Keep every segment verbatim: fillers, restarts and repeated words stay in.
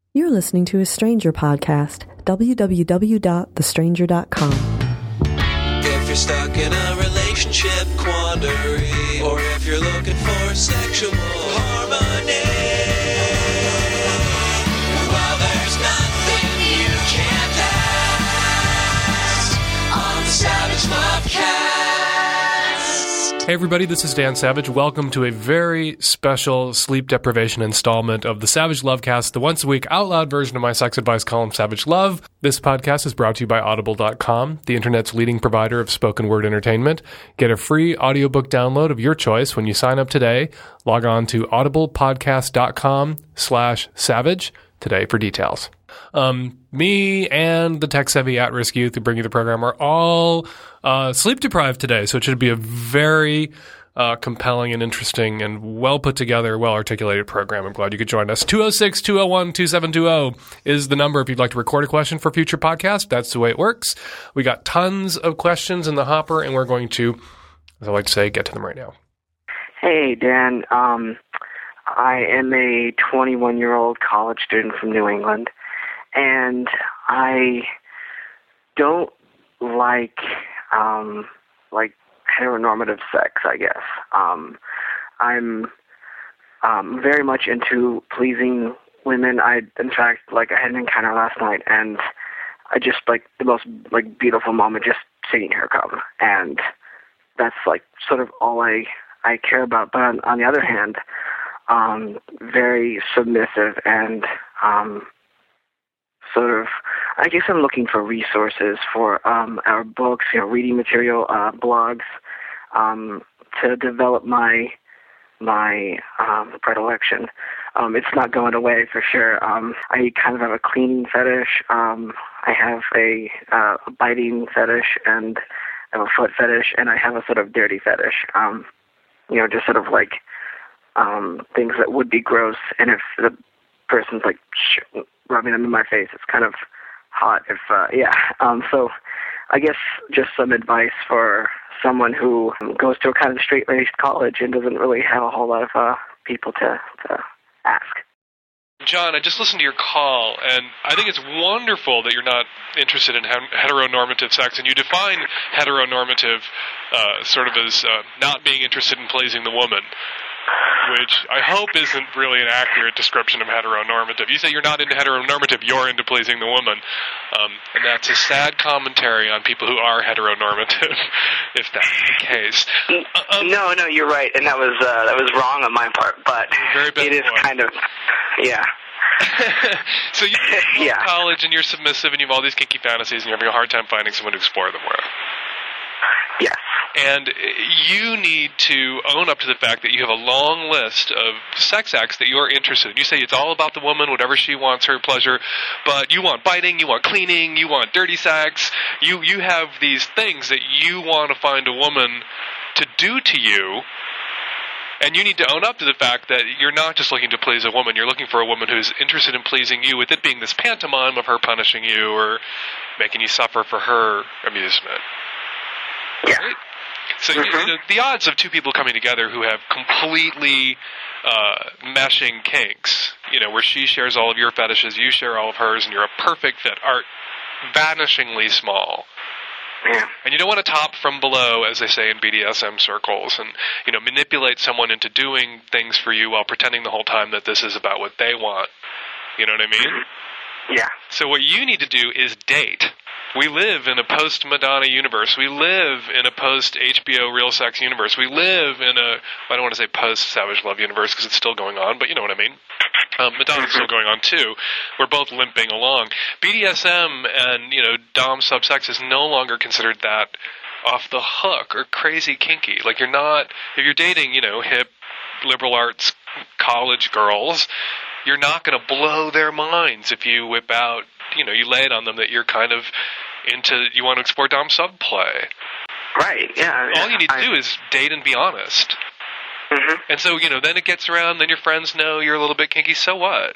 You're listening to a Stranger podcast, w w w dot the stranger dot com. If you're stuck in a relationship quandary, or if you're looking for sexual harmony, well, there's nothing you can't ask on the Savage Lovecast. Hey everybody, this is Dan Savage. Welcome to a very special sleep deprivation installment of the Savage Lovecast, the once a week out loud version of my sex advice column, Savage Love. This podcast is brought to you by Audible dot com, the internet's leading provider of spoken word entertainment. Get a free audiobook download of your choice when you sign up today. Log on to audiblepodcast dot com slash savage today for details. Um, me and the tech-savvy at-risk youth who bring you the program are all uh, sleep-deprived today, so it should be a very uh, compelling and interesting and well-put-together, well-articulated program. I'm glad you could join us. two oh six, two oh one, two seven two oh is the number if you'd like to record a question for a future podcast. That's the way it works. We got tons of questions in the hopper, and we're going to, as I like to say, get to them right now. Hey, Dan. Um, I am a twenty-one-year-old college student from New England. And I don't like, um, like heteronormative sex, I guess. Um, I'm, um, very much into pleasing women. I, in fact, like I had an encounter last night and I just like the most like beautiful moment just seeing her come. And that's like sort of all I, I care about. But on, on the other hand, um, very submissive and, um, sort of, I guess I'm looking for resources for um, our books, you know, reading material, uh, blogs, um, to develop my my um, predilection. Um, it's not going away for sure. Um, I kind of have a cleaning fetish. Um, I have a, uh, a biting fetish, and I have a foot fetish, and I have a sort of dirty fetish. Um, you know, just sort of like um, things that would be gross, and if the person's like sh- rubbing them in my face, it's kind of hot if, uh, yeah. Um, so I guess just some advice for someone who goes to a kind of straight-laced college and doesn't really have a whole lot of uh, people to, to ask. John, I just listened to your call, and I think it's wonderful that you're not interested in heteronormative sex, and you define heteronormative uh, sort of as uh, not being interested in pleasing the woman, which I hope isn't really an accurate description of heteronormative. You say you're not into heteronormative, you're into pleasing the woman. Um, and that's a sad commentary on people who are heteronormative, if that's the case. Um, no, no, you're right, and that was uh, that was wrong on my part, but it is point. kind of, yeah. So you go to yeah. college, and you're submissive, and you have all these kinky fantasies, and you're having a hard time finding someone to explore them with. Yes. And you need to own up to the fact that you have a long list of sex acts that you're interested in. You say it's all about the woman, whatever she wants, her pleasure, but you want biting, you want cleaning, you want dirty sex. You, you have these things that you want to find a woman to do to you, and you need to own up to the fact that you're not just looking to please a woman, you're looking for a woman who's interested in pleasing you, with it being this pantomime of her punishing you or making you suffer for her amusement. Yeah. Right? So mm-hmm. you know, the odds of two people coming together who have completely uh, meshing kinks, you know, where she shares all of your fetishes, you share all of hers, and you're a perfect fit, are vanishingly small. Yeah. And you don't want to top from below, as they say in B D S M circles, and you know, manipulate someone into doing things for you while pretending the whole time that this is about what they want. You know what I mean? Yeah. So what you need to do is date. We live in a post-Madonna universe. We live in a post-H B O Real Sex universe. We live in a, I don't want to say post-Savage Love universe because it's still going on, but you know what I mean. Um, Madonna's still going on too. We're both limping along. B D S M and, you know, Dom subsex is no longer considered that off the hook or crazy kinky. Like you're not, if you're dating, you know, hip, liberal arts college girls, you're not going to blow their minds if you whip out, you know, you lay it on them that you're kind of into, you want to explore Dom sub play. Right, yeah. All you need to I, do is date and be honest. Mm-hmm. And so, you know, then it gets around, then your friends know you're a little bit kinky, so what?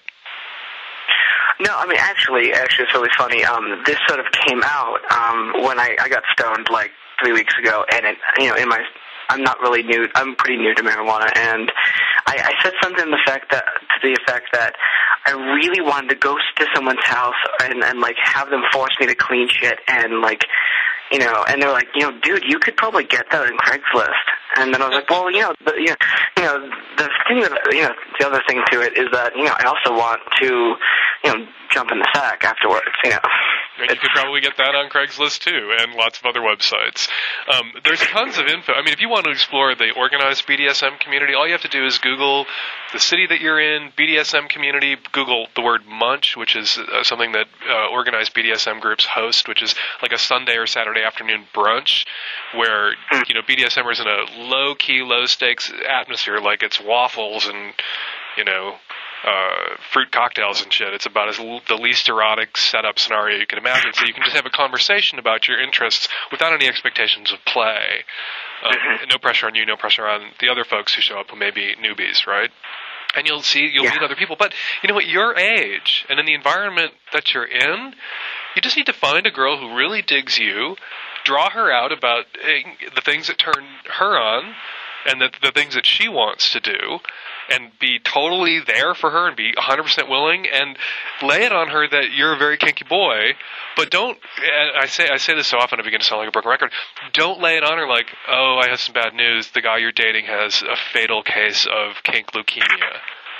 No, I mean, actually, actually, it's really funny. Um, this sort of came out um, when I, I got stoned like three weeks ago, and it, you know, in my I'm not really new. I'm pretty new to marijuana, and I, I said something to the effect that to the effect that I really wanted to go to someone's house and, and like have them force me to clean shit, and like, you know, and they're like, you know, dude, you could probably get that on Craigslist. And then I was like, well, you know, the, you know, you know, the thing, that, you know, the other thing to it is that, you know, I also want to, you know, jump in the sack afterwards, you know. And you could probably get that on Craigslist, too, and lots of other websites. Um, there's tons of info. I mean, if you want to explore the organized B D S M community, all you have to do is Google the city that you're in, B D S M community, Google the word Munch, which is uh, something that uh, organized B D S M groups host, which is like a Sunday or Saturday afternoon brunch where, you know, BDSMers in a low-key, low-stakes atmosphere, like it's waffles and, you know, uh, fruit cocktails and shit. It's about as l- the least erotic setup scenario you can imagine. So you can just have a conversation about your interests without any expectations of play. Um, no pressure on you, no pressure on the other folks who show up who may be newbies, right? And you'll see, you'll yeah. meet other people. But, you know, at your age and in the environment that you're in, you just need to find a girl who really digs you, draw her out about uh, the things that turn her on and the, the things that she wants to do, and be totally there for her and be one hundred percent willing, and lay it on her that you're a very kinky boy, but don't, I say I say this so often I begin to sound like a broken record, don't lay it on her like, oh, I have some bad news, the guy you're dating has a fatal case of kink leukemia.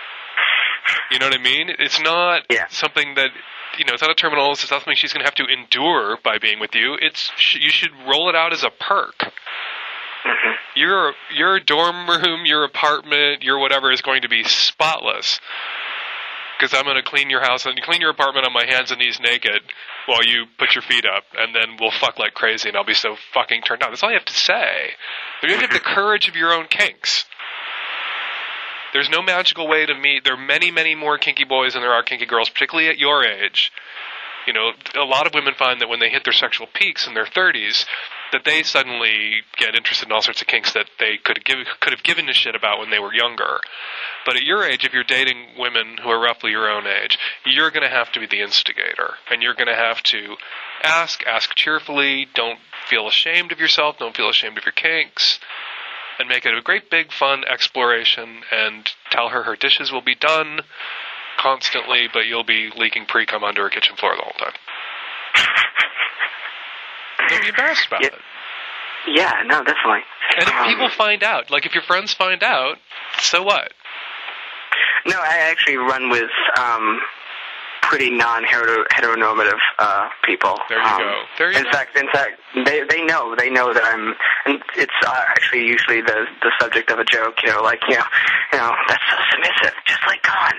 You know what I mean? It's not yeah. something that, you know, it's not a terminal illness, it's not something she's going to have to endure by being with you. It's, you should roll it out as a perk. Mm-hmm. Your your dorm room, your apartment, your whatever is going to be spotless. Because I'm going to clean your house and clean your apartment on my hands and knees naked while you put your feet up, and then we'll fuck like crazy, and I'll be so fucking turned on. That's all you have to say. You have to have the courage of your own kinks. There's no magical way to meet. There are many, many more kinky boys than there are kinky girls, particularly at your age. You know, a lot of women find that when they hit their sexual peaks in their thirties, that they suddenly get interested in all sorts of kinks that they could have, give, could have given a shit about when they were younger. But at your age, if you're dating women who are roughly your own age, you're going to have to be the instigator. And you're going to have to ask, ask cheerfully, don't feel ashamed of yourself, don't feel ashamed of your kinks, and make it a great big fun exploration, and tell her her dishes will be done constantly, but you'll be leaking pre-cum onto her kitchen floor the whole time. Don't be embarrassed about yeah. it. Yeah, no, definitely. And if um, people find out, like if your friends find out, so what? No, I actually run with um, pretty non-heteronormative uh, people. There you um, go. There you in go. fact, in fact, they they know they know that I'm. And it's uh, actually usually the the subject of a joke. You know, like you know, you know, that's so submissive, just like Khan.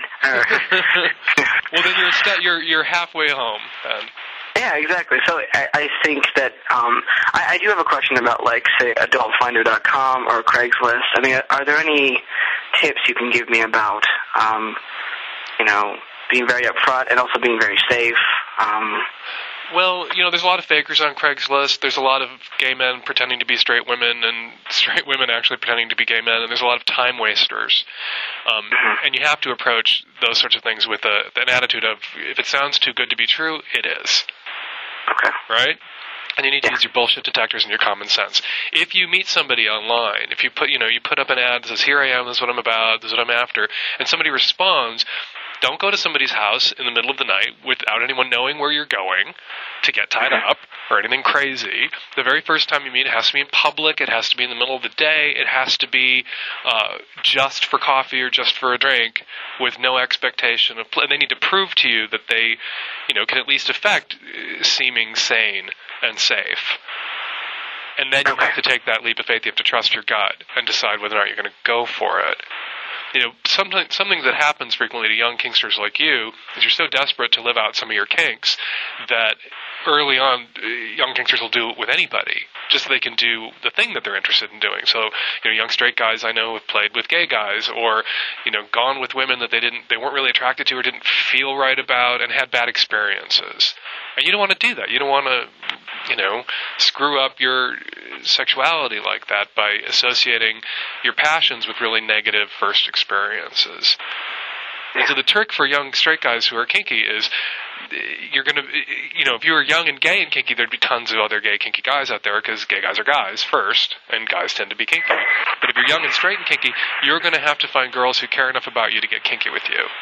Well, then you're st- you're you're halfway home. Then. Yeah, exactly. So I, I think that um, I, I do have a question about, like, say, adult finder dot com or Craigslist. I mean, are there any tips you can give me about, um, you know, being very upfront and also being very safe? Um, Well, you know, there's a lot of fakers on Craigslist. There's a lot of gay men pretending to be straight women and straight women actually pretending to be gay men. And there's a lot of time wasters. Um, and you have to approach those sorts of things with a, an attitude of, if it sounds too good to be true, it is. Okay. Right? And you need to yeah. use your bullshit detectors and your common sense. If you meet somebody online, if you put, you know, you put up an ad that says, here I am, this is what I'm about, this is what I'm after, and somebody responds, don't go to somebody's house in the middle of the night without anyone knowing where you're going to get tied up or anything crazy. The very first time you meet, it has to be in public. It has to be in the middle of the day. It has to be uh, just for coffee or just for a drink with no expectation of play. They need to prove to you that they, you know, can at least affect seeming sane and safe. And then you okay. have to take that leap of faith. You have to trust your gut and decide whether or not you're going to go for it. You know, something something that happens frequently to young kinksters like you is you're so desperate to live out some of your kinks that early on, young kinksters will do it with anybody, just so they can do the thing that they're interested in doing. So, you know, young straight guys I know have played with gay guys, or, you know, gone with women that they didn't, they weren't really attracted to or didn't feel right about, and had bad experiences. And you don't want to do that. You don't want to, you know, screw up your sexuality like that by associating your passions with really negative first experiences. And so the trick for young straight guys who are kinky is you're going to, you know, if you were young and gay and kinky, there'd be tons of other gay kinky guys out there because gay guys are guys first, and guys tend to be kinky. But if you're young and straight and kinky, you're going to have to find girls who care enough about you to get kinky with you.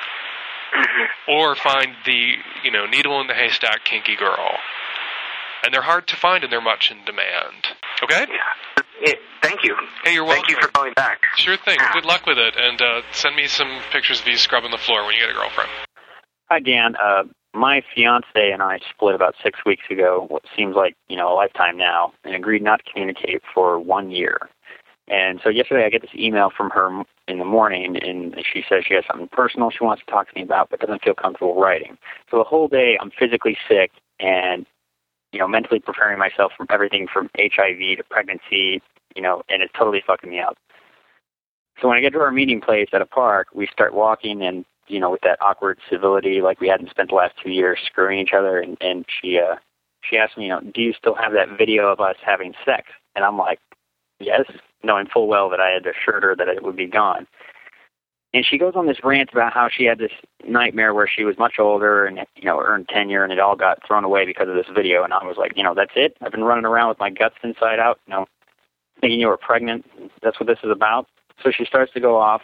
Or find the, you know, needle in the haystack kinky girl. And they're hard to find and they're much in demand. Okay? Yeah. It, thank you. Hey, you're welcome. Thank you for calling back. Sure thing. Yeah. Good luck with it. And uh, send me some pictures of you scrubbing the floor when you get a girlfriend. Hi, Dan. Uh, my fiance and I split about six weeks ago, what seems like, you know, a lifetime now, and agreed not to communicate for one year. And so yesterday I get this email from her in the morning, and she says she has something personal she wants to talk to me about, but doesn't feel comfortable writing. So the whole day I'm physically sick and, you know, mentally preparing myself from everything from H I V to pregnancy, you know, and it's totally fucking me up. So when I get to our meeting place at a park, we start walking and, you know, with that awkward civility like we hadn't spent the last two years screwing each other, and, and she uh, she asked me, you know, do you still have that video of us having sex? And I'm like, yes, knowing full well that I had assured her that it would be gone. And she goes on this rant about how she had this nightmare where she was much older and, you know, earned tenure, and it all got thrown away because of this video. And I was like, you know, that's it? I've been running around with my guts inside out, you know, thinking you were pregnant. That's what this is about. So she starts to go off,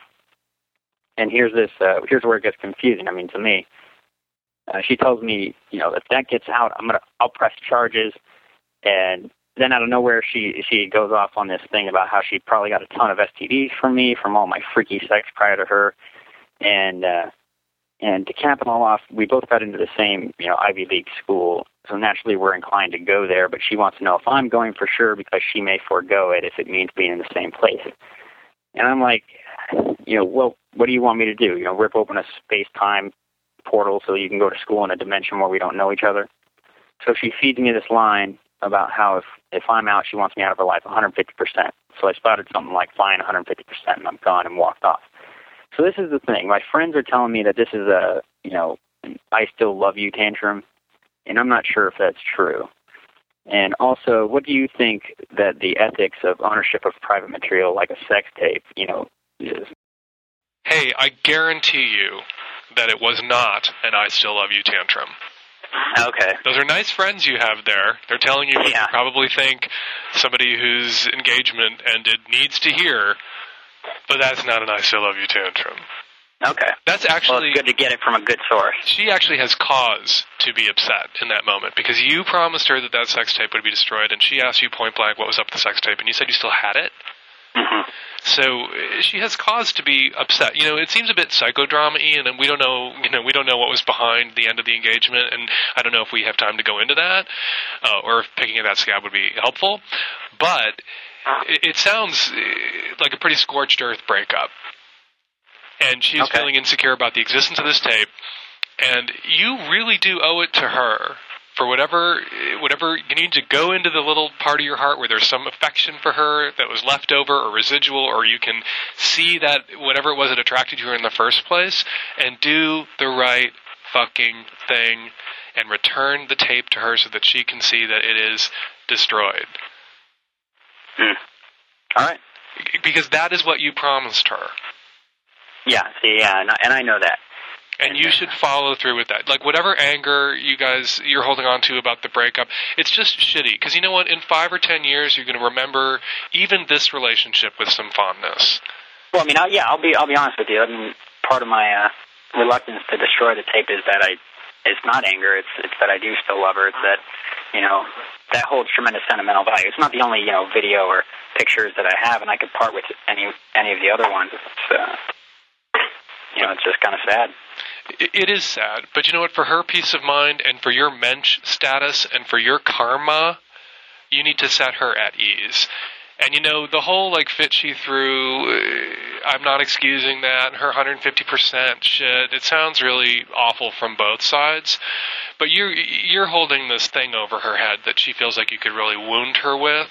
and here's this, uh, here's where it gets confusing, I mean, to me. Uh, she tells me, you know, if that gets out, I'm going to, I'll press charges. And then out of nowhere, she she goes off on this thing about how she probably got a ton of S T Ds from me, from all my freaky sex prior to her. And uh, and to cap it all off, we both got into the same, you know, Ivy League school. So naturally, we're inclined to go there. But she wants to know if I'm going for sure because she may forego it if it means being in the same place. And I'm like, you know, well, what do you want me to do? You know, rip open a space-time portal so you can go to school in a dimension where we don't know each other? So she feeds me this line about how if, if I'm out, she wants me out of her life one hundred fifty percent. So I spouted something like, fine, one hundred fifty percent, and I'm gone, and walked off. So this is the thing. My friends are telling me that this is a, you know, I still love you tantrum, and I'm not sure if that's true. And also, what do you think that the ethics of ownership of private material like a sex tape, you know, is? Hey, I guarantee you that it was not an I still love you tantrum. Okay. Those are nice friends you have there. They're telling you what Yeah. you probably think somebody whose engagement ended needs to hear, but that's not an I still love you tantrum. Okay. That's actually... Well, it's good to get it from a good source. She actually has cause to be upset in that moment because you promised her that that sex tape would be destroyed, and she asked you point blank what was up with the sex tape, and you said you still had it. Mm-hmm. So uh, she has cause to be upset. You know, it seems a bit psychodrama-y, and we don't know. You know, we don't know what was behind the end of the engagement, and I don't know if we have time to go into that, uh, or if picking at that scab would be helpful. But it, it sounds like a pretty scorched earth breakup. And she's Okay. feeling insecure about the existence of this tape, and you really do owe it to her for whatever whatever you need to go into the little part of your heart where there's some affection for her that was left over or residual, or you can see that whatever it was that attracted you in the first place, and do the right fucking thing and return the tape to her so that she can see that it is destroyed. Mm. All right. Because that is what you promised her. Yeah, see, yeah, and I, and I know that. And you should follow through with that. Like, whatever anger you guys, you're holding on to about the breakup, it's just shitty. Because you know what? In five or ten years, you're going to remember even this relationship with some fondness. Well, I mean, I, yeah, I'll be I'll be honest with you. I mean, part of my uh, reluctance to destroy the tape is that I, it's not anger. It's it's that I do still love her. It's that, you know, that holds tremendous sentimental value. It's not the only, you know, video or pictures that I have, and I could part with any any of the other ones. It's, uh, you know, it's just kind of sad. It is sad, but you know what? For her peace of mind and for your mensch status and for your karma, you need to set her at ease. And you know, the whole like fit she through, uh, I'm not excusing that, her one hundred fifty percent shit, it sounds really awful from both sides. But you're, you're holding this thing over her head that she feels like you could really wound her with.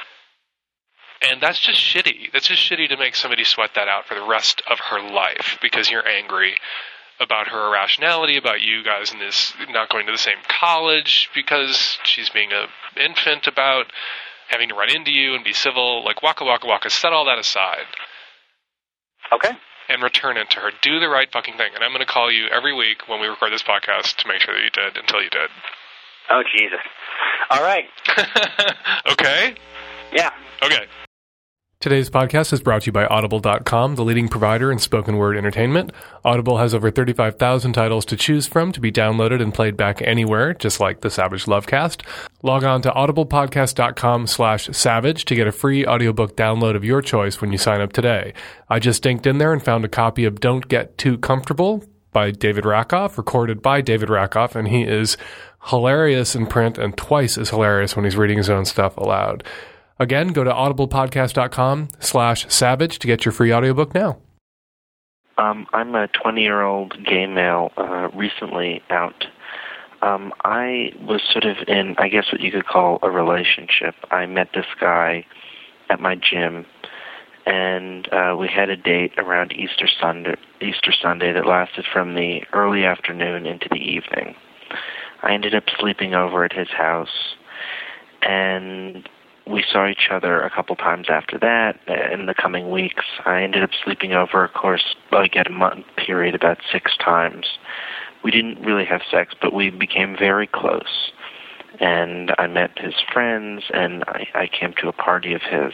And that's just shitty. That's just shitty to make somebody sweat that out for the rest of her life because you're angry about her irrationality, about you guys in this not going to the same college because she's being an infant, about having to run into you and be civil. Like, waka waka waka, set all that aside. Okay. and return it to her. Do the right fucking thing. And I'm going to call you every week when we record this podcast to make sure that you did until you did. Oh, Jesus. All right. Okay? Yeah. Okay. Today's podcast is brought to you by Audible dot com, the leading provider in spoken word entertainment. Audible has over thirty-five thousand titles to choose from to be downloaded and played back anywhere, just like the Savage Lovecast. Log on to audiblepodcast dot com slash savage to get a free audiobook download of your choice when you sign up today. I just dinked in there and found a copy of Don't Get Too Comfortable by David Rakoff, recorded by David Rakoff, and he is hilarious in print and twice as hilarious when he's reading his own stuff aloud. Again, go to audiblepodcast dot com slash savage to get your free audiobook now. Um, I'm a twenty-year-old gay male, uh, recently out. Um, I was sort of in, I guess what you could call a relationship. I met this guy at my gym, and uh, we had a date around Easter Sunday, Easter Sunday that lasted from the early afternoon into the evening. I ended up sleeping over at his house, and we saw each other a couple times after that. In the coming weeks, I ended up sleeping over, of course, like at a month period, about six times. We didn't really have sex, but we became very close. And I met his friends, and I, I came to a party of his.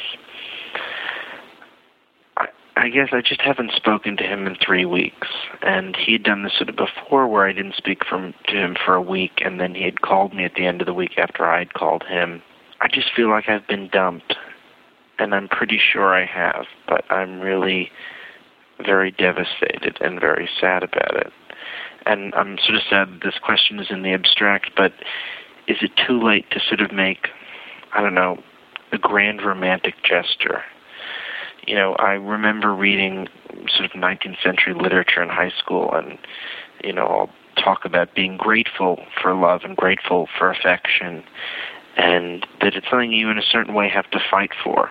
I, I guess I just haven't spoken to him in three weeks. And he had done this sort of before, where I didn't speak from, to him for a week, and then he had called me at the end of the week after I had called him. I just feel like I've been dumped, and I'm pretty sure I have, but I'm really very devastated and very sad about it. And I'm sort of sad that this question is in the abstract, but is it too late to sort of make, I don't know, a grand romantic gesture? You know, I remember reading sort of nineteenth century literature in high school, and, you know, I'll talk about being grateful for love and grateful for affection, and that it's something you in a certain way have to fight for.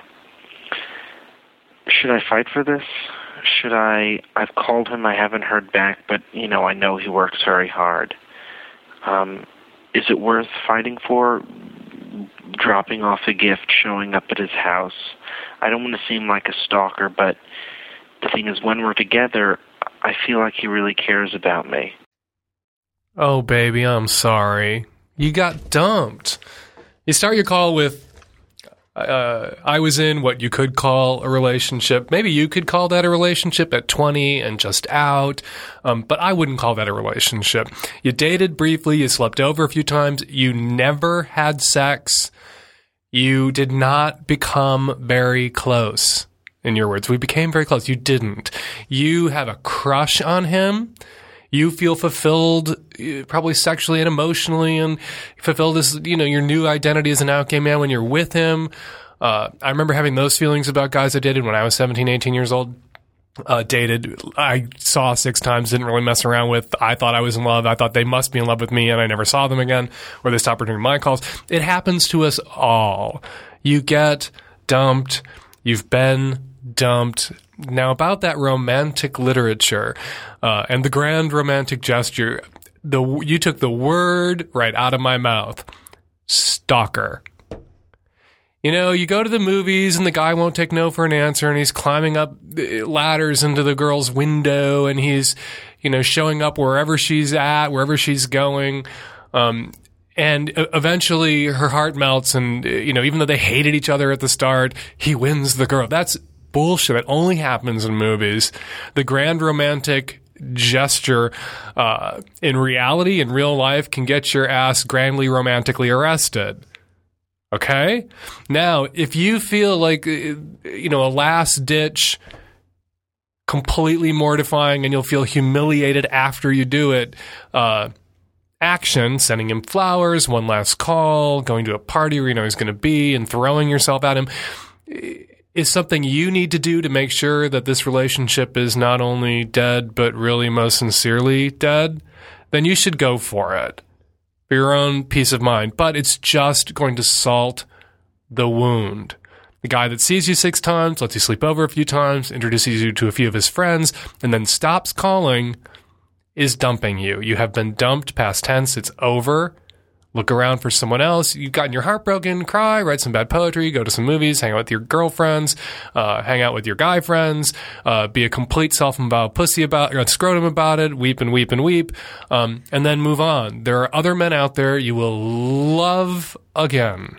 Should I fight for this? Should I, I've called him, I haven't heard back, but, you know, I know he works very hard. Um, is it worth fighting for? Dropping off a gift, showing up at his house? I don't want to seem like a stalker, but the thing is, when we're together, I feel like he really cares about me. Oh, baby, I'm sorry. You got dumped. You start your call with, uh, I was in what you could call a relationship. Maybe you could call that a relationship at twenty and just out, um, but I wouldn't call that a relationship. You dated briefly, you slept over a few times, you never had sex, you did not become very close. In your words, we became very close. You didn't. You have a crush on him. You feel fulfilled, probably sexually and emotionally, and fulfilled as, you know, your new identity as an out gay man when you're with him. Uh, I remember having those feelings about guys I dated when I was seventeen, eighteen years old. Uh, dated, I saw six times, didn't really mess around with. I thought I was in love. I thought they must be in love with me, and I never saw them again, or they stopped returning my calls. It happens to us all. You get dumped. You've been dumped. Now, about that romantic literature uh, and the grand romantic gesture, the you took the word right out of my mouth. Stalker. You know, you go to the movies and the guy won't take no for an answer, and he's climbing up ladders into the girl's window, and he's, you know, showing up wherever she's at, wherever she's going. Um, and eventually her heart melts, and, you know, even though they hated each other at the start, he wins the girl. That's bullshit. It only happens in movies. The grand romantic gesture uh, in reality, in real life, can get your ass grandly romantically arrested. Okay? Now, if you feel like, you know, a last ditch, completely mortifying, and you'll feel humiliated after you do it, uh, action, sending him flowers, one last call, going to a party where you know he's going to be, and throwing yourself at him, is something you need to do to make sure that this relationship is not only dead, but really most sincerely dead, then you should go for it for your own peace of mind. But it's just going to salt the wound. The guy that sees you six times, lets you sleep over a few times, introduces you to a few of his friends, and then stops calling, is dumping you. You have been dumped, past tense. It's over. look around for someone else. You've gotten your heart broken, cry, write some bad poetry, go to some movies, hang out with your girlfriends, uh, hang out with your guy friends, uh, be a complete self-involved pussy about, or scrotum about it, weep and weep and weep, um, and then move on. There are other men out there you will love again.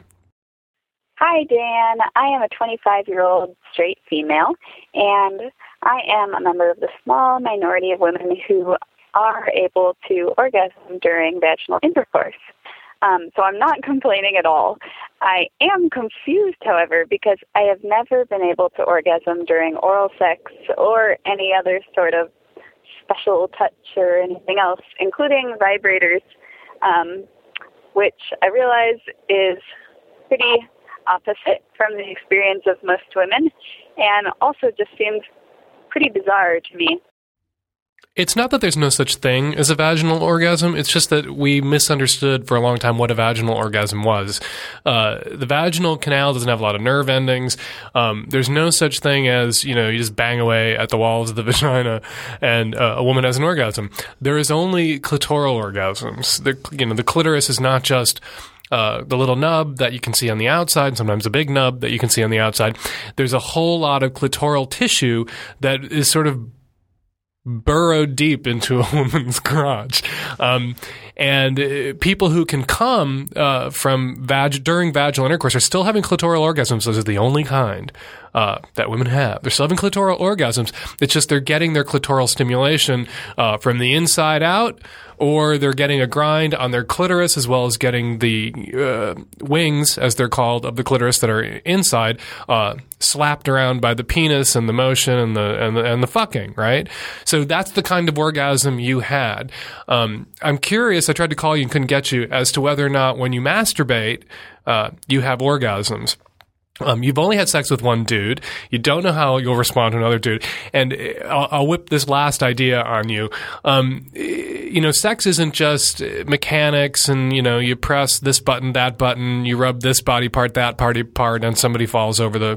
Hi, Dan. I am a twenty-five-year-old straight female, and I am a member of the small minority of women who are able to orgasm during vaginal intercourse. Um, so I'm not complaining at all. I am confused, however, because I have never been able to orgasm during oral sex or any other sort of special touch or anything else, including vibrators, um, which I realize is pretty opposite from the experience of most women, and also just seems pretty bizarre to me. It's not that there's no such thing as a vaginal orgasm. It's just that we misunderstood for a long time what a vaginal orgasm was. Uh, the vaginal canal doesn't have a lot of nerve endings. Um, there's no such thing as, you know, you just bang away at the walls of the vagina and uh, a woman has an orgasm. There is only clitoral orgasms. The, you know, the clitoris is not just Uh, the little nub that you can see on the outside, sometimes a big nub that you can see on the outside. There's a whole lot of clitoral tissue that is sort of burrowed deep into a woman's crotch. Um, and uh, people who can come uh, from vag- during vaginal intercourse are still having clitoral orgasms. Those are the only kind uh, that women have. They're still having clitoral orgasms. It's just they're getting their clitoral stimulation uh, from the inside out, or they're getting a grind on their clitoris, as well as getting the uh, wings, as they're called, of the clitoris that are inside, uh, slapped around by the penis and the motion and the and the, and the fucking, right? So that's the kind of orgasm you had. Um, I'm curious, I tried to call you and couldn't get you, as to whether or not when you masturbate, uh, you have orgasms. Um, you've only had sex with one dude. You don't know how you'll respond to another dude. And I'll, I'll whip this last idea on you. Um, you know, sex isn't just mechanics and, you know, you press this button, that button, you rub this body part, that body part, and somebody falls over the,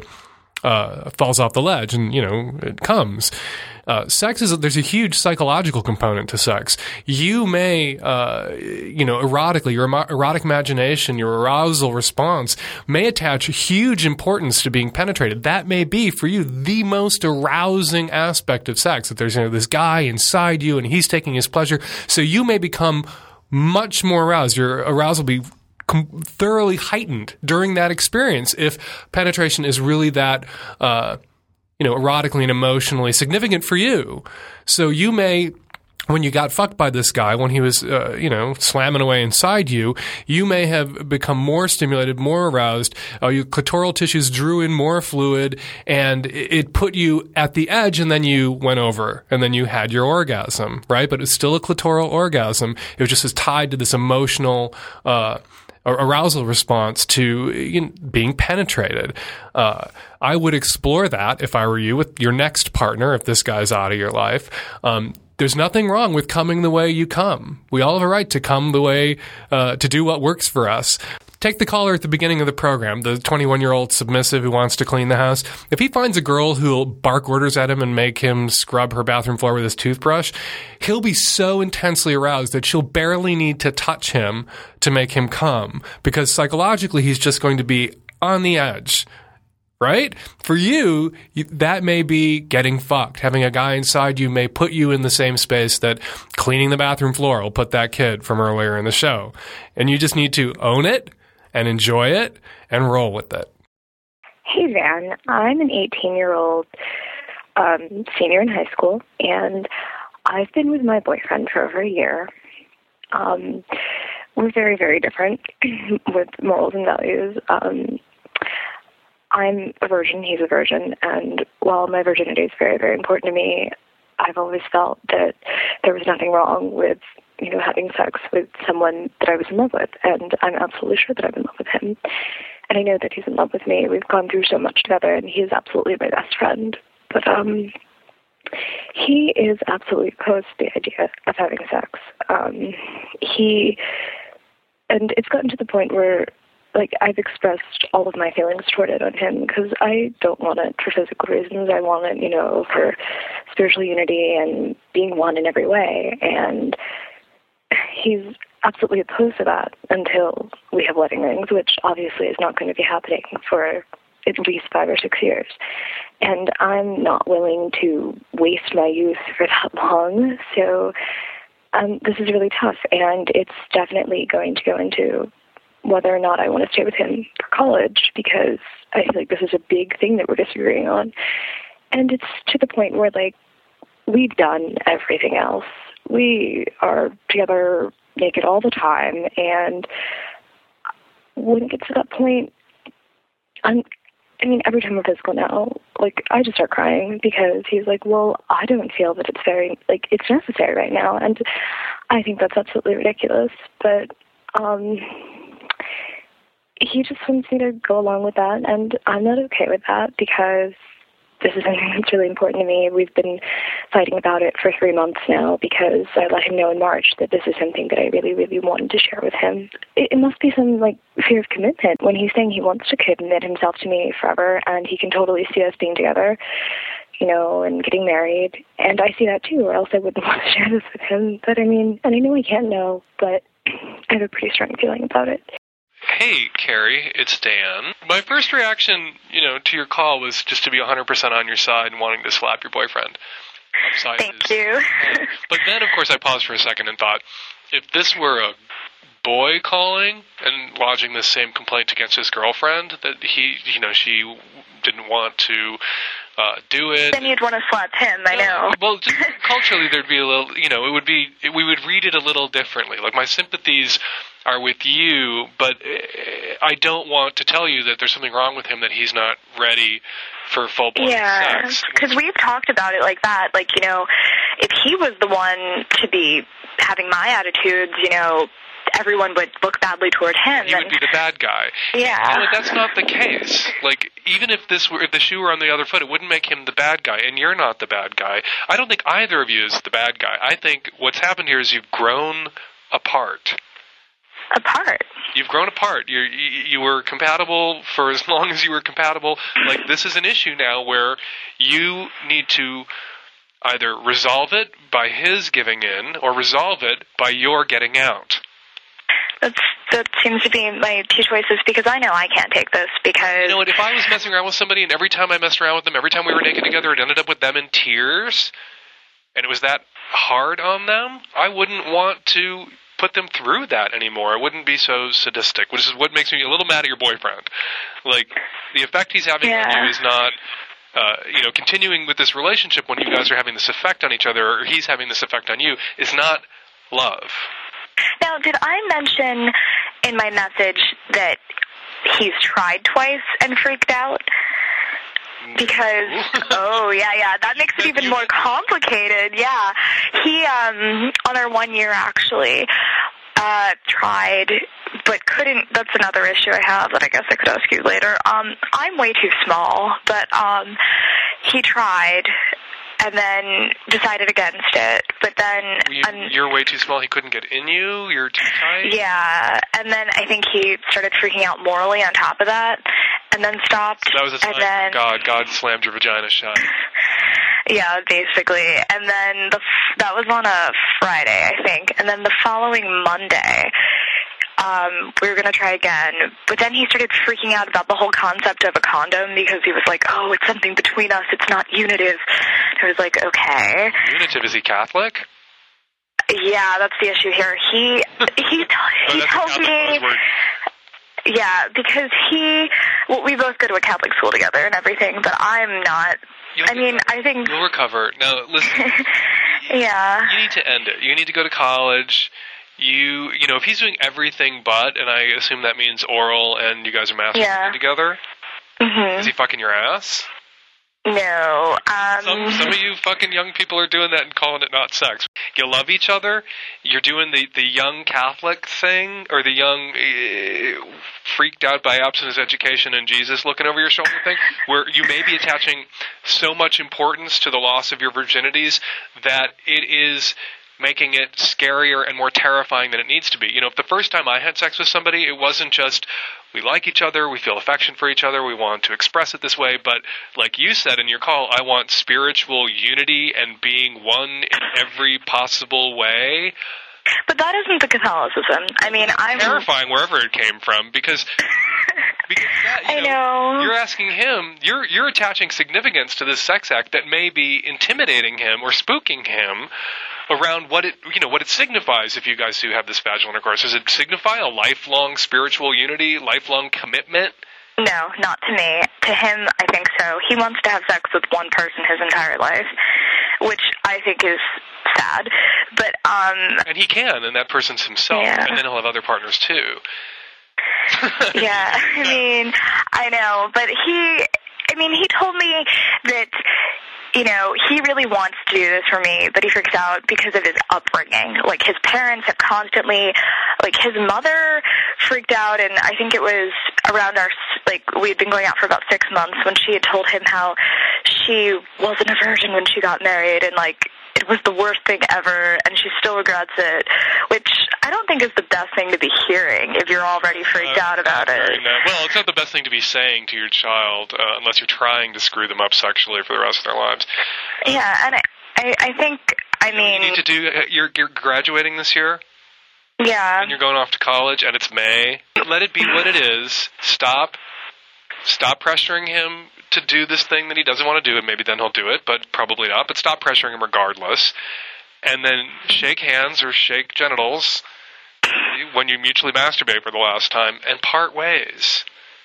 uh, falls off the ledge and, you know, it comes. Uh, sex is, there's a huge psychological component to sex. You may, uh, you know, erotically, your erotic imagination, your arousal response may attach huge importance to being penetrated. That may be, for you, the most arousing aspect of sex, that there's, you know, this guy inside you and he's taking his pleasure. So you may become much more aroused. Your arousal will be com- thoroughly heightened during that experience if penetration is really that, uh, you know, erotically and emotionally significant for you. So you may, when you got fucked by this guy, when he was, uh, you know, slamming away inside you, you may have become more stimulated, more aroused. Uh, your clitoral tissues drew in more fluid, and it put you at the edge, and then you went over, and then you had your orgasm, right? But it's still a clitoral orgasm. It was just as tied to this emotional, uh, arousal response to, you know, being penetrated. Uh, I would explore that if I were you with your next partner, if this guy's out of your life. Um, there's nothing wrong with coming the way you come. We all have a right to come the way, uh, to do what works for us. Take the caller at the beginning of the program, the twenty-one-year-old submissive who wants to clean the house. If he finds a girl who'll bark orders at him and make him scrub her bathroom floor with his toothbrush, he'll be so intensely aroused that she'll barely need to touch him to make him come, because psychologically he's just going to be on the edge. Right? For you, that may be getting fucked. Having a guy inside you may put you in the same space that cleaning the bathroom floor will put that kid from earlier in the show. And you just need to own it and enjoy it and roll with it. Hey, Van. I'm an eighteen-year-old um, senior in high school, and I've been with my boyfriend for over a year. Um, we're very, very different with morals and values. Um, I'm a virgin, he's a virgin, and while my virginity is very, very important to me, I've always felt that there was nothing wrong with, you know, having sex with someone that I was in love with, and I'm absolutely sure that I'm in love with him. And I know that he's in love with me. We've gone through so much together, and he is absolutely my best friend. But um, he is absolutely opposed to the idea of having sex. Um, he, and it's gotten to the point where, like, I've expressed all of my feelings toward it on him, because I don't want it for physical reasons. I want it, you know, for spiritual unity and being one in every way. And he's absolutely opposed to that until we have wedding rings, which obviously is not going to be happening for at least five or six years. And I'm not willing to waste my youth for that long. So um, this is really tough, and it's definitely going to go into whether or not I want to stay with him for college, because I feel like this is a big thing that we're disagreeing on. And it's to the point where, like, we've done everything else. We are together naked all the time, and when it gets to that point, I'm, I mean, every time we're physical now, like, I just start crying because he's like, well, I don't feel that it's very, like, it's necessary right now. And I think that's absolutely ridiculous. But um, he just wants me to go along with that, and I'm not okay with that because this is something that's really important to me. We've been fighting about it for three months now because I let him know in March that this is something that I really, really wanted to share with him. It, it must be some, like, fear of commitment when he's saying he wants to commit himself to me forever and he can totally see us being together, you know, and getting married. And I see that too, or else I wouldn't want to share this with him. But I mean, and I know I can't know, but I have a pretty strong feeling about it. Hey, Carrie, it's Dan. My first reaction, you know, to your call was just to be one hundred percent on your side and wanting to slap your boyfriend. Upside Thank his you. head. But then, of course, I paused for a second and thought, if this were a boy calling and lodging this same complaint against his girlfriend, that he, you know, she didn't want to uh, do it. Then you'd want to slap him, I know. Uh, well, just culturally, there'd be a little, you know, it would be, we would read it a little differently. Like, my sympathies are with you, but I don't want to tell you that there's something wrong with him, that he's not ready for full-blown yeah, sex. Because we've talked about it like that. Like, you know, if he was the one to be having my attitudes, you know, everyone would look badly toward him. He and, would be the bad guy. Yeah. No, that's not the case. Like, even if this were, if the shoe were on the other foot, it wouldn't make him the bad guy, and you're not the bad guy. I don't think either of you is the bad guy. I think what's happened here is you've grown apart. Apart. You've grown apart. You're, you you were compatible for as long as you were compatible. Like, this is an issue now where you need to either resolve it by his giving in or resolve it by your getting out. That's, that seems to be my two choices, because I know I can't take this, because... You know what, if I was messing around with somebody and every time I messed around with them, every time we were naked together, it ended up with them in tears, and it was that hard on them, I wouldn't want to put them through that anymore. I wouldn't be so sadistic, which is what makes me a little mad at your boyfriend. Like, the effect he's having yeah. on you is not... Uh, you know, continuing with this relationship when you guys are having this effect on each other, or he's having this effect on you, is not love. Now, did I mention in my message that he's tried twice and freaked out? Because, oh, yeah, yeah, that makes it even more complicated. Yeah. He, um, on our one year, actually, uh, tried, but couldn't. That's another issue I have that I guess I could ask you later. Um, I'm way too small, but, um, he tried and then decided against it. But then... You, um, you're way too small, he couldn't get in you? You're too tight? Yeah, and then I think he started freaking out morally on top of that, and then stopped. So that was a sign and then, from God. God slammed your vagina shut. Yeah, basically. And then the, that was on a Friday, I think. And then the following Monday, um, we were going to try again. But then he started freaking out about the whole concept of a condom, because he was like, oh, it's something between us. It's not unitive. I was like, okay. Unitive? Is he Catholic? Yeah, that's the issue here. He, he, oh, he told me... Buzzword. Yeah, because he, well, we both go to a Catholic school together and everything, but I'm not. You'll I mean, I think... You'll recover. Now, listen. Yeah. You need to end it. You need to go to college. You, you know, if he's doing everything but, and I assume that means oral and you guys are masturbating yeah. together, mm-hmm. is he fucking your ass? No. Um, some, some of you fucking young people are doing that and calling it not sex. You love each other. You're doing the, the young Catholic thing, or the young uh, freaked out by abstinence education and Jesus looking over your shoulder thing, where you may be attaching so much importance to the loss of your virginities that it is making it scarier and more terrifying than it needs to be. You know, if the first time I had sex with somebody, it wasn't just, we like each other, we feel affection for each other, we want to express it this way, but like you said in your call, I want spiritual unity and being one in every possible way. But that isn't the Catholicism. I mean, I'm terrifying wherever it came from because. Because that, you I know, know. You're asking him, you're you're attaching significance to this sex act that may be intimidating him or spooking him around what it, you know, what it signifies if you guys do have this vaginal intercourse. Does it signify a lifelong spiritual unity, lifelong commitment? No, not to me. To him, I think so. He wants to have sex with one person his entire life, which I think is sad. But um, and he can, and that person's himself, yeah. and then he'll have other partners too. Yeah, I mean, I know, but he, I mean, he told me that, you know, he really wants to do this for me, but he freaks out because of his upbringing. Like, his parents have constantly, like, his mother freaked out, and I think it was around our, like, we had been going out for about six months when she had told him how she wasn't a virgin when she got married, and, like, it was the worst thing ever, and she still regrets it, which I don't think is the best thing to be hearing if you're already freaked uh, out about it. No. Well, it's not the best thing to be saying to your child uh, unless you're trying to screw them up sexually for the rest of their lives. Yeah, and I, I, I think, I mean... You need to do, you're, you're graduating this year? Yeah. And you're going off to college, and it's May. Let it be what it is. Stop. Stop pressuring him to do this thing that he doesn't want to do, and maybe then he'll do it, but probably not. But stop pressuring him regardless. And then shake hands or shake genitals when you mutually masturbate for the last time and part ways.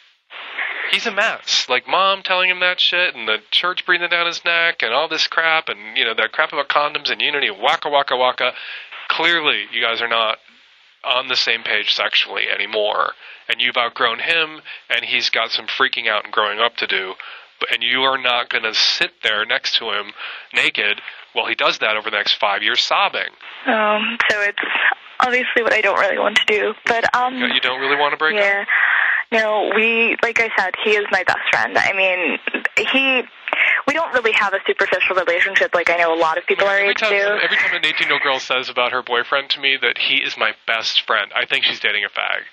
He's a mess. Like, Mom telling him that shit and the church breathing down his neck and all this crap and, you know, that crap about condoms and unity and waka waka waka. Clearly, you guys are not on the same page sexually anymore. And you've outgrown him, and he's got some freaking out and growing up to do. And you are not going to sit there next to him naked while he does that over the next five years sobbing. Um, so it's obviously what I don't really want to do. But um, You don't really want to break yeah. up? No, we, like I said, he is my best friend. I mean, he... We don't really have a superficial relationship like I know a lot of people every are age time, do. Every time an eighteen-year-old girl says about her boyfriend to me that he is my best friend, I think she's dating a fag.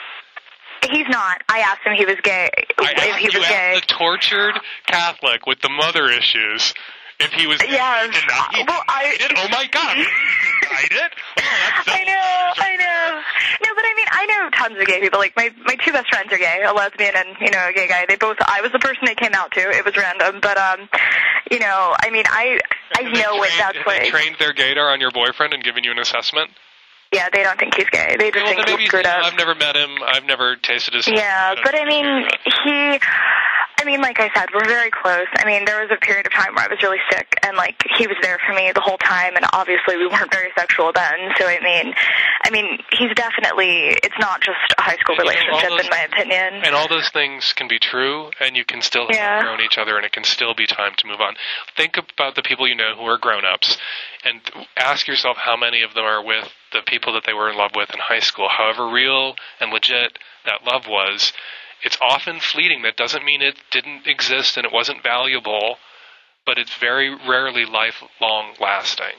He's not. I asked him if he was gay. I if he you was gay. asked the tortured Catholic with the mother issues if he was gay. Yes. He denied, he well, I, it. Oh my God. He denied it? Oh, that's so I know, I know. No, but I mean, I know tons of gay people. Like, my, my two best friends are gay, a lesbian and, you know, a gay guy. They both, I was the person they came out to. It was random. But, um, you know, I mean, I, I know trained, what that's have like. They trained their gaydar on your boyfriend and given you an assessment? Yeah, they don't think he's gay. They just well, think he's screwed up. I've never met him. I've never tasted his... Yeah, but I mean, he... I mean, like I said, we're very close. I mean, there was a period of time where I was really sick, and, like, he was there for me the whole time, and obviously we weren't very sexual then, so, I mean, I mean, he's definitely, it's not just a high school relationship, those, in my opinion. And all those things can be true, and you can still have yeah. grown each other, and it can still be time to move on. Think about the people you know who are grown-ups, and ask yourself how many of them are with the people that they were in love with in high school, however real and legit that love was. It's often fleeting. That doesn't mean it didn't exist and it wasn't valuable, but it's very rarely lifelong lasting.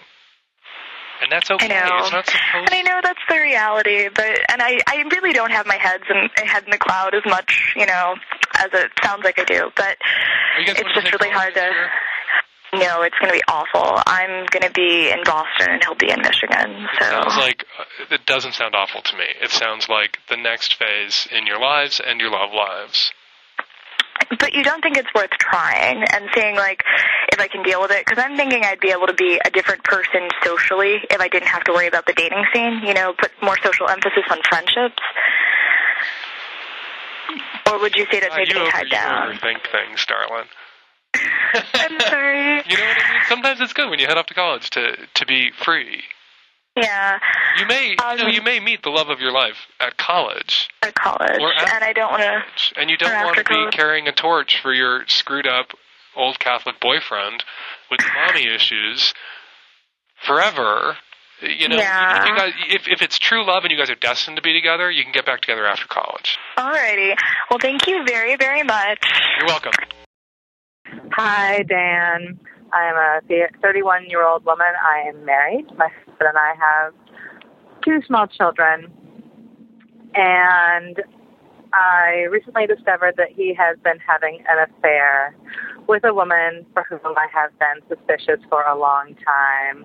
And that's okay. I know. It's not supposed and I know that's the reality, but and I, I really don't have my heads in, head in the cloud as much, you know, as it sounds like I do. But it's just really hard to... No, it's going to be awful. I'm going to be in Boston and he'll be in Michigan. So. It sounds like, it doesn't sound awful to me. It sounds like the next phase in your lives and your love lives. But you don't think it's worth trying and seeing, like, if I can deal with it? Because I'm thinking I'd be able to be a different person socially if I didn't have to worry about the dating scene, you know, put more social emphasis on friendships. Or would you say that's maybe uh, tied down? You overthink things, darling. I'm sorry. You know what I mean? Sometimes it's good when you head off to college to, to be free. Yeah. You may um, you know, you may meet the love of your life at college. At college. Or at and I don't want to... And you don't want to be college. carrying a torch for your screwed up old Catholic boyfriend with mommy issues forever. You know, yeah. you guys, if, if it's true love and you guys are destined to be together, you can get back together after college. Alrighty. Well, thank you very, very much. You're welcome. Hi, Dan. I am a thirty-one-year-old woman. I am married. My husband and I have two small children. And I recently discovered that he has been having an affair with a woman for whom I have been suspicious for a long time.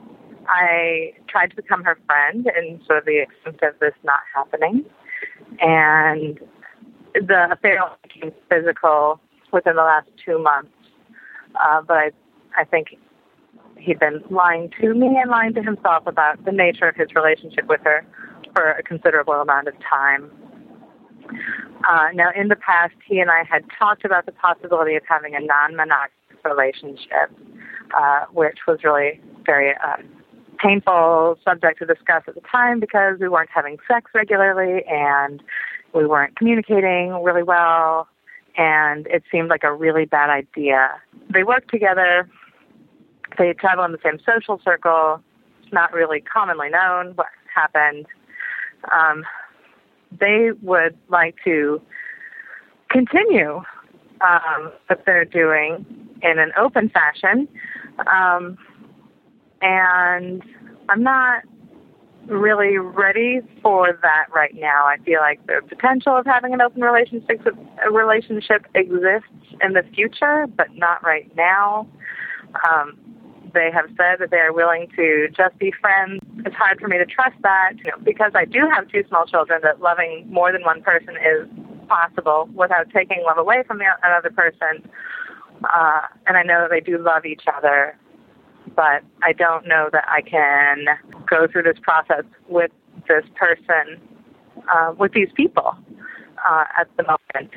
I tried to become her friend in sort of the extent of this not happening. And the affair became physical within the last two months. Uh, but I, I think he'd been lying to me and lying to himself about the nature of his relationship with her for a considerable amount of time. Uh, now, in the past, he and I had talked about the possibility of having a non-monogamous relationship, uh, which was really very uh, painful subject to discuss at the time because we weren't having sex regularly and we weren't communicating really well, and it seemed like a really bad idea. They worked together. They travel in the same social circle. It's not really commonly known what happened. Um, they would like to continue um, what they're doing in an open fashion, um, and I'm not really ready for that right now. I feel like the potential of having an open relationship a relationship exists in the future, but not right now. Um, they have said that they are willing to just be friends. It's hard for me to trust that, you know, because I do have two small children, that loving more than one person is possible without taking love away from the another person. Uh, and I know that they do love each other, but I don't know that I can go through this process with this person, uh, with these people uh, at the moment.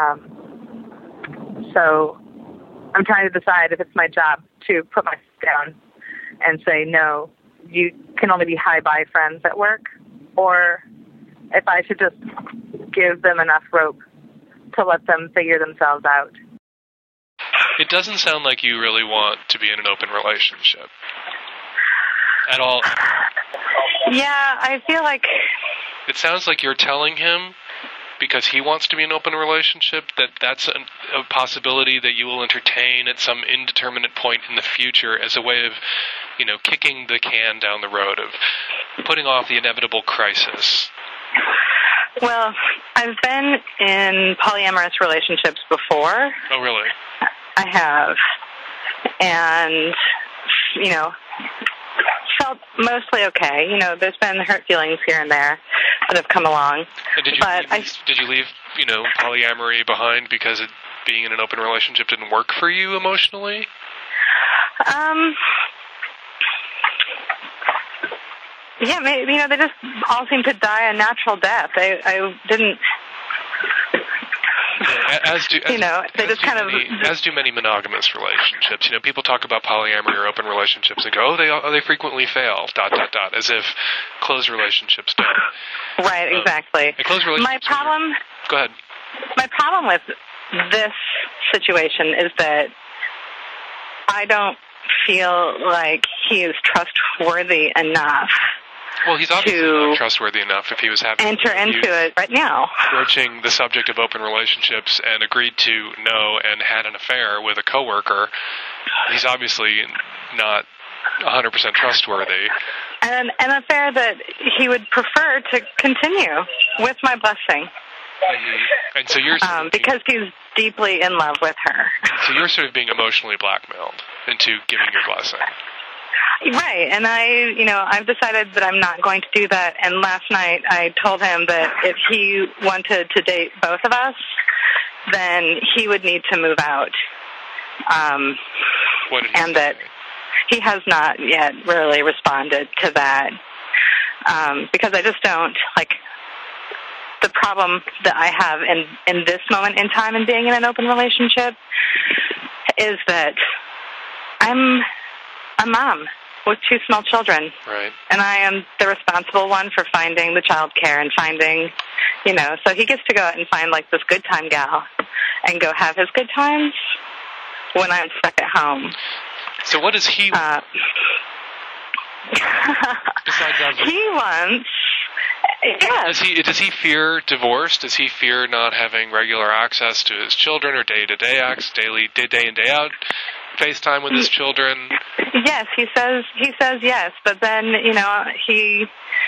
Um, so I'm trying to decide if it's my job to put my foot down and say, no, you can only be hi-bye friends at work, or if I should just give them enough rope to let them figure themselves out. It doesn't sound like you really want to be in an open relationship at all. Yeah, I feel like... It sounds like you're telling him, because he wants to be in an open relationship, that that's a, a possibility that you will entertain at some indeterminate point in the future as a way of, you know, kicking the can down the road, of putting off the inevitable crisis. Well, I've been in polyamorous relationships before. Oh, really? I have. And, you know, felt mostly okay. You know, there's been hurt feelings here and there that have come along. And did you but leave, I, did you leave, you know, polyamory behind because it, being in an open relationship didn't work for you emotionally? Um... Yeah, maybe, you know, they just all seem to die a natural death. I, I didn't... Yeah, as do, as, you know, they just kind many, of... As do many monogamous relationships. You know, people talk about polyamory or open relationships and go, oh, they oh, they frequently fail, dot, dot, dot, as if closed relationships don't. Right, um, exactly. Closed relationships my problem... Are, go ahead. My problem with this situation is that I don't feel like he is trustworthy enough. Well, he's obviously not trustworthy enough if he was having enter into it right now. Broaching the subject of open relationships and agreed to no and had an affair with a coworker. He's obviously not one hundred percent trustworthy. And an affair that he would prefer to continue with my blessing. Mm-hmm. And so you're sort um, of being, because he's deeply in love with her. So you're sort of being emotionally blackmailed into giving your blessing. Right, and I, you know, I've decided that I'm not going to do that, and last night I told him that if he wanted to date both of us, then he would need to move out. Um, what did he and say? that he has not yet really responded to that, um, because I just don't, like, the problem that I have in, in this moment in time in being in an open relationship is that I'm a mom with two small children. Right. And I am the responsible one for finding the child care and finding, you know, so he gets to go out and find, like, this good time gal and go have his good times when I'm stuck at home. So what does he uh, besides that? He wants... Yes. Does he does he fear divorce? Does he fear not having regular access to his children or day-to-day acts, daily, day, day in, day out, FaceTime with his children? Yes, he says he says yes, but then, you know, he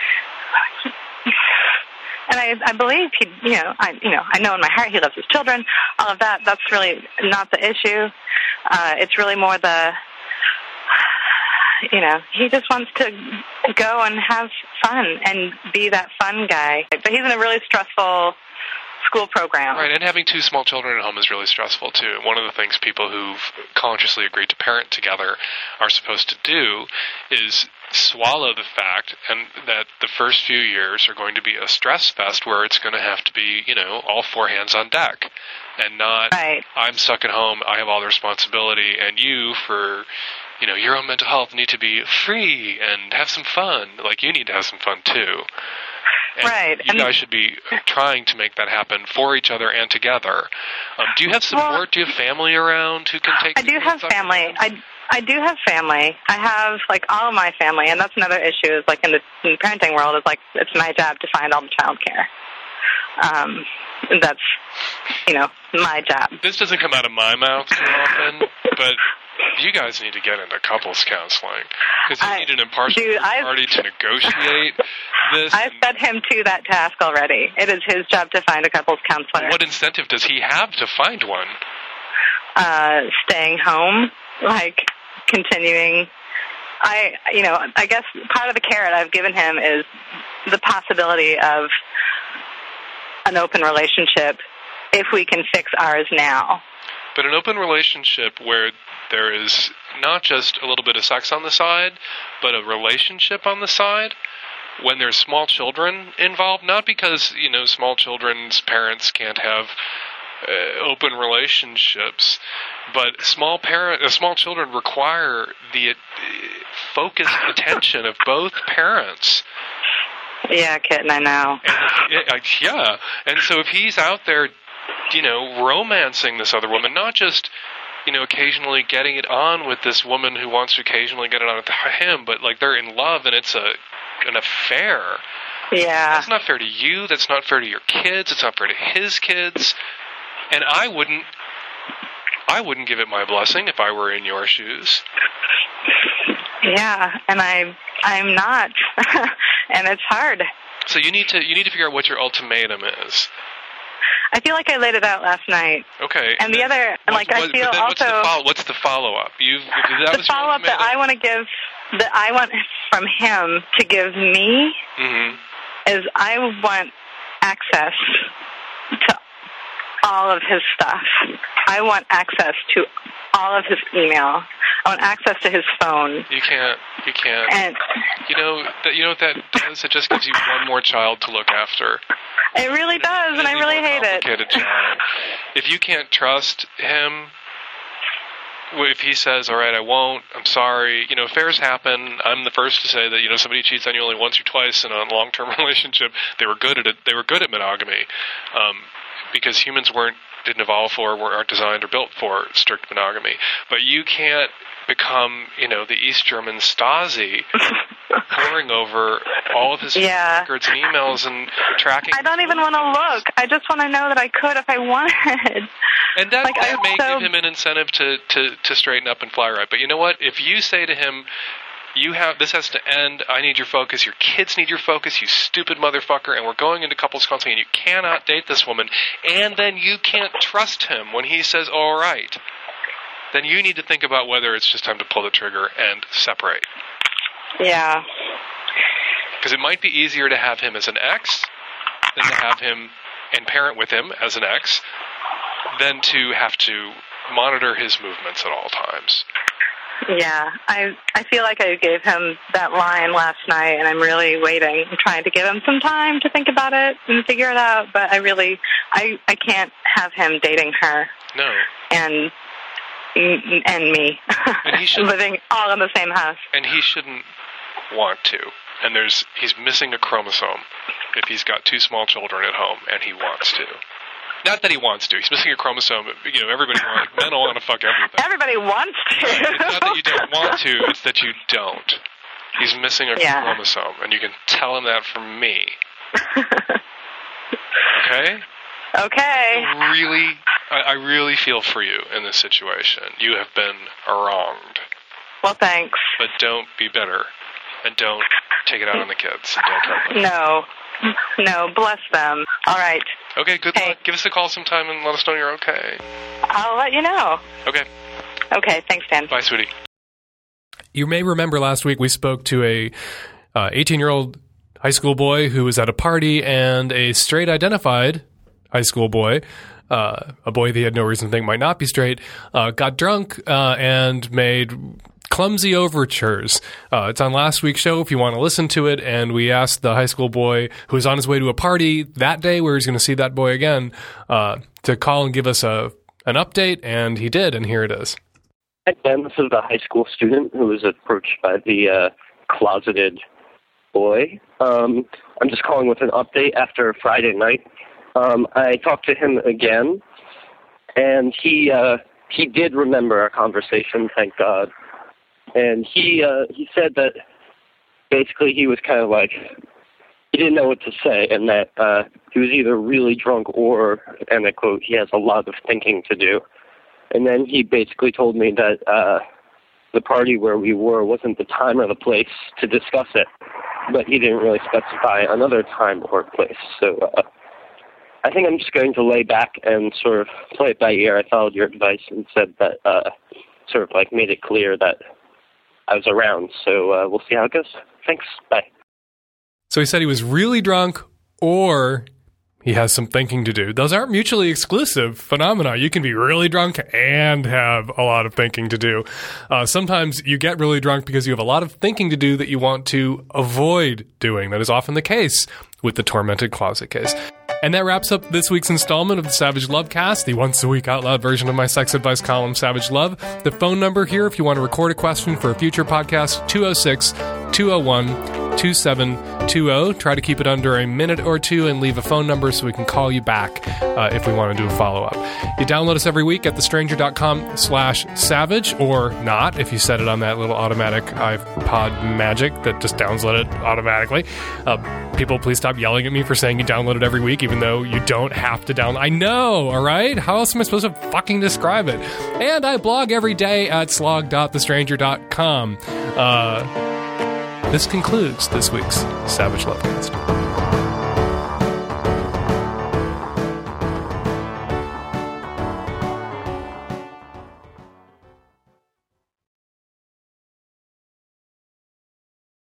and I I believe he, you know, I you know, I know in my heart he loves his children, all of that. That's really not the issue. Uh, it's really more the you know, he just wants to go and have fun and be that fun guy. But he's in a really stressful school program. Right, and having two small children at home is really stressful, too. One of the things people who've consciously agreed to parent together are supposed to do is swallow the fact and that the first few years are going to be a stress fest where it's going to have to be, you know, all four hands on deck. And not, right. I'm stuck at home, I have all the responsibility, and you, for, you know, your own mental health, need to be free and have some fun. Like, you need to have some fun, too. And right. you and guys should be trying to make that happen for each other and together. Um, do you have support? Well, do you have family around who can take I do have family. I, I do have family. I have, like, all of my family, and that's another issue, is, like, in the, in the parenting world, is, like, it's my job to find all the child care. Um, that's, you know, my job. This doesn't come out of my mouth too often, but you guys need to get into couples counseling, because you I, need an impartial dude, party to negotiate this. I've set him to that task already. It is his job to find a couples counselor. What incentive does he have to find one? Uh, staying home, like, continuing. I, you know, I guess part of the carrot I've given him is the possibility of an open relationship if we can fix ours now. But an open relationship where there is not just a little bit of sex on the side, but a relationship on the side, when there's small children involved, not because, you know, small children's parents can't have uh, open relationships, but small parent, uh, small children require the uh, focused attention of both parents. Yeah, kitten, I know. And, yeah, and so if he's out there, you know, romancing this other woman, not just, you know, occasionally getting it on with this woman who wants to occasionally get it on with him, but, like, they're in love and it's a an affair. Yeah. That's not fair to you. That's not fair to your kids. It's not fair to his kids. And I wouldn't, I wouldn't give it my blessing if I were in your shoes. Yeah, and I, I'm not, and it's hard. So you need to, you need to figure out what your ultimatum is. I feel like I laid it out last night. Okay. And the other, like, I feel also... What's the, follow, what's the follow-up? You've, that the was follow-up that I want to give, that I want from him to give me, mm-hmm. is I want access to all of his stuff. I want access to all of his email. I want access to his phone. You can't. You can't. And you know that. You know what that does? It just gives you one more child to look after. It really does, and I really hate it. Child. If you can't trust him, if he says, "All right, I won't. I'm sorry," you know, affairs happen. I'm the first to say that, you know, somebody cheats on you only once or twice in a long-term relationship. They were good at it. They were good at monogamy, um, because humans weren't. Didn't evolve for, aren't designed or built for strict monogamy. But you can't become, you know, the East German Stasi, poring over all of his yeah. records and emails and tracking. I don't even want to look. I just want to know that I could if I wanted. And that, like, that may so... give him an incentive to, to, to straighten up and fly right. But you know what? If you say to him, you have this has to end, I need your focus, your kids need your focus, you stupid motherfucker, and we're going into couples counseling, and you cannot date this woman, and then you can't trust him when he says, all right, then you need to think about whether it's just time to pull the trigger and separate. Yeah. Because it might be easier to have him as an ex than to have him and parent with him as an ex than to have to monitor his movements at all times. Yeah, I I feel like I gave him that line last night, and I'm really waiting. I'm trying to give him some time to think about it and figure it out, but I really, I, I can't have him dating her. No. And and me. And he should living all in the same house. And he shouldn't want to. And there's he's missing a chromosome if he's got two small children at home, and he wants to. Not that he wants to. He's missing a chromosome. You know, everybody wants, men all want to fuck everything. Everybody wants to. It's not that you don't want to, it's that you don't. He's missing a yeah. chromosome, and you can tell him that from me. Okay? Okay. Really, I, I really feel for you in this situation. You have been wronged. Well, thanks. But don't be bitter, and don't take it out on the kids. Don't hurt them. No. No, bless them. All right. Okay, good hey. luck. Give us a call sometime and let us know you're okay. I'll let you know. Okay. Okay, thanks, Dan. Bye, sweetie. You may remember last week we spoke to a uh, eighteen-year-old high school boy who was at a party, and a straight identified high school boy, uh, a boy that he had no reason to think might not be straight, uh, got drunk uh, and made clumsy overtures. Uh, it's on last week's show if you want to listen to it, and we asked the high school boy who was on his way to a party that day where he's going to see that boy again uh, to call and give us a an update, and he did, and here it is. Hi, Ben. This is the high school student who was approached by the uh, closeted boy. Um, I'm just calling with an update after Friday night. Um, I talked to him again, and he uh, he did remember our conversation, thank God. And he uh, he said that basically he was kind of like, he didn't know what to say, and that uh, he was either really drunk or, and I quote, he has a lot of thinking to do. And then he basically told me that uh, the party where we were wasn't the time or the place to discuss it, but he didn't really specify another time or place. So uh, I think I'm just going to lay back and sort of play it by ear. I followed your advice and said that, uh, sort of like made it clear that I was around. So uh, we'll see how it goes. Thanks. Bye. So he said he was really drunk, or he has some thinking to do. Those aren't mutually exclusive phenomena. You can be really drunk and have a lot of thinking to do. Uh, sometimes you get really drunk because you have a lot of thinking to do that you want to avoid doing. That is often the case with the tormented closet case. And that wraps up this week's installment of the Savage Lovecast, the once-a-week out-loud version of my sex advice column, Savage Love. The phone number here, if you want to record a question for a future podcast, two oh six, two oh one, two seven two oh. Try to keep it under a minute or two and leave a phone number so we can call you back uh, if we want to do a follow-up. You download us every week at thestranger.com slash savage, or not, if you set it on that little automatic iPod magic that just downloads it automatically. Uh, people, please stop yelling at me for saying you download it every week, even though you don't have to download. I know, all right? How else am I supposed to fucking describe it? And I blog every day at slog dot the stranger dot com. Uh... This concludes this week's Savage Lovecast.